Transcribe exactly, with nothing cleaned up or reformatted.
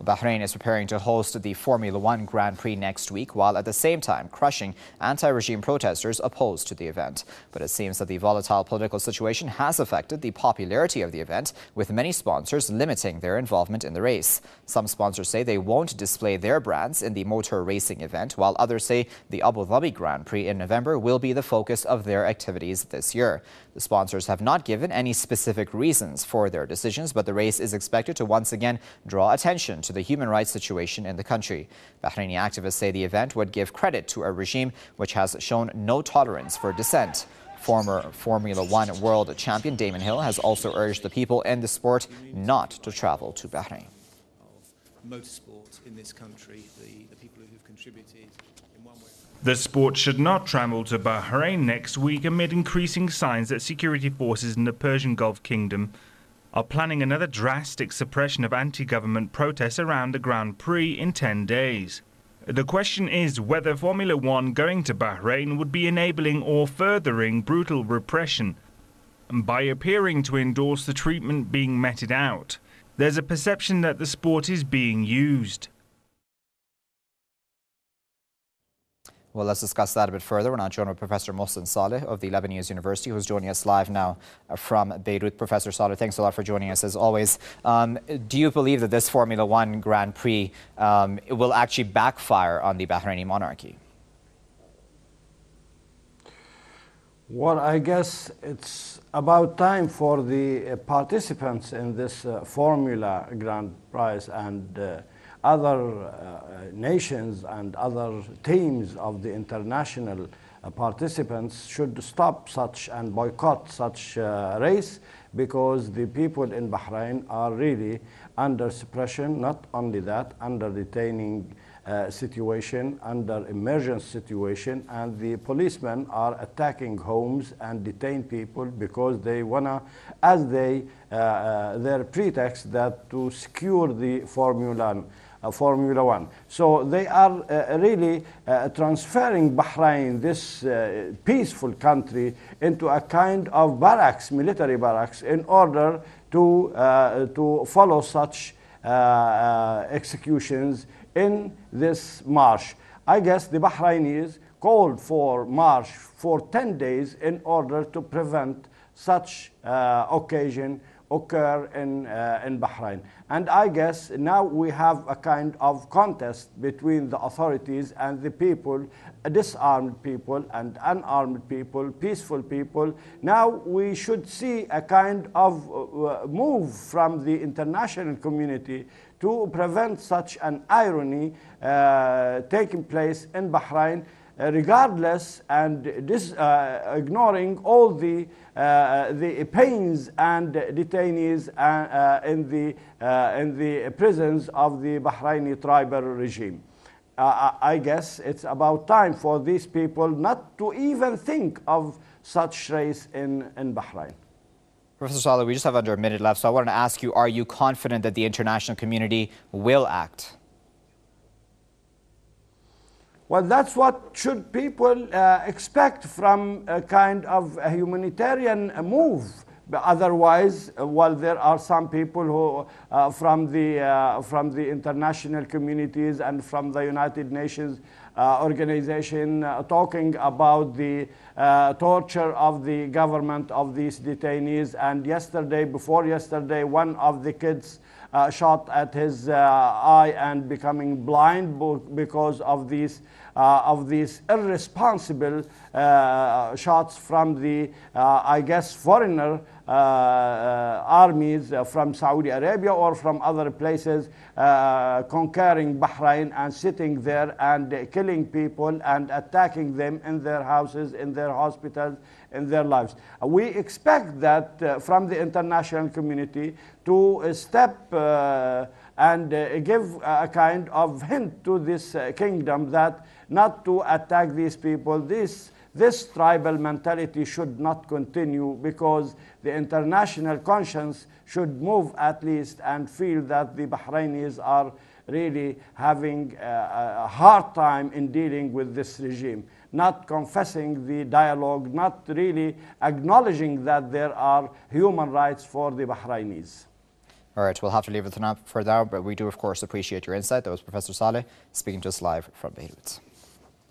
Bahrain is preparing to host the Formula One Grand Prix next week, while at the same time crushing anti-regime protesters opposed to the event. But it seems that the volatile political situation has affected the popularity of the event, with many sponsors limiting their involvement in the race. Some sponsors say they won't display their brands in the motor racing event, while others say the Abu Dhabi Grand Prix in November will be the focus of their activities this year. The sponsors have not given any specific reasons for their decisions, but the race is expected to once again draw attention to the human rights situation in the country. Bahraini activists say the event would give credit to a regime which has shown no tolerance for dissent. Former Formula One world champion Damon Hill has also urged the people in the sport not to travel to Bahrain. Motorsport in this country, the, the people who've contributed in one way. The sport should not travel to Bahrain next week amid increasing signs that security forces in the Persian Gulf Kingdom are planning another drastic suppression of anti-government protests around the Grand Prix in ten days. The question is whether Formula One going to Bahrain would be enabling or furthering brutal repression. By appearing to endorse the treatment being meted out, there's a perception that the sport is being used. Well, let's discuss that a bit further. We're now joined with Professor Mohsen Saleh of the Lebanese University, who's joining us live now from Beirut. Professor Saleh, thanks a lot for joining us as always. Um, do you believe that this Formula One Grand Prix um, will actually backfire on the Bahraini monarchy? Well, I guess it's about time for the uh, participants in this uh, Formula Grand Prize and uh, other uh, nations and other teams of the international uh, participants should stop such and boycott such uh, race, because the people in Bahrain are really under suppression. Not only that, under detaining uh, situation, under emergency situation, and the policemen are attacking homes and detain people because they wanna, as they uh, uh, their pretext that to secure the Formula Uh, Formula One. So they are uh, really uh, transferring Bahrain, this uh, peaceful country, into a kind of barracks, military barracks, in order to, uh, to follow such uh, uh, executions in this march. I guess the Bahrainis called for march for ten days in order to prevent such uh, occasion occur in, uh, in Bahrain. And I guess now we have a kind of contest between the authorities and the people, disarmed people and unarmed people, peaceful people. Now we should see a kind of uh, move from the international community to prevent such an irony uh, taking place in Bahrain, Uh, regardless and this, uh, ignoring all the, uh, the pains and detainees uh, uh, in, the, uh, in the prisons of the Bahraini tribal regime. Uh, I guess it's about time for these people not to even think of such race in, in Bahrain. Professor Saleh, we just have under a minute left, so I wanted to ask you, are you confident that the international community will act? Well, that's what should people uh, expect from a kind of a humanitarian move. But otherwise, uh, while there are some people who, uh, from the uh, from the international communities and from the United Nations uh, organization, uh, talking about the uh, torture of the government of these detainees, and yesterday, before yesterday, one of the kids Uh, shot at his uh, eye and becoming blind because of these uh, of these irresponsible uh, shots from the uh, I guess foreigner uh, uh, armies uh, from Saudi Arabia or from other places uh, conquering Bahrain and sitting there and uh, killing people and attacking them in their houses, in their hospitals, in their lives. Uh, we expect that uh, from the international community to uh, step uh, and uh, give a kind of hint to this uh, kingdom that not to attack these people. This, this tribal mentality should not continue, because the international conscience should move at least and feel that the Bahrainis are really having a, a hard time in dealing with this regime, not confessing the dialogue, not really acknowledging that there are human rights for the Bahrainis. All right, we'll have to leave it for now, but we do, of course, appreciate your insight. That was Professor Saleh speaking to us live from Beirut.